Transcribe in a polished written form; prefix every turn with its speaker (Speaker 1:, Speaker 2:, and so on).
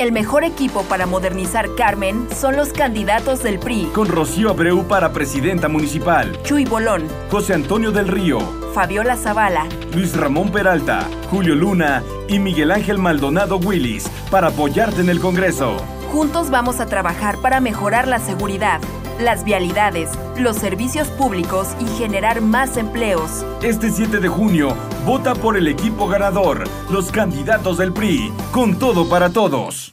Speaker 1: El mejor equipo para modernizar Carmen son los candidatos del PRI.
Speaker 2: Con Rocío Abreu para presidenta municipal,
Speaker 1: Chuy Bolón,
Speaker 2: José Antonio del Río,
Speaker 1: Fabiola Zavala,
Speaker 2: Luis Ramón Peralta, Julio Luna y Miguel Ángel Maldonado Willis para apoyarte en el Congreso.
Speaker 1: Juntos vamos a trabajar para mejorar la seguridad, las vialidades, los servicios públicos y generar más empleos.
Speaker 2: Este 7 de junio, vota por el equipo ganador, los candidatos del PRI, con todo para todos.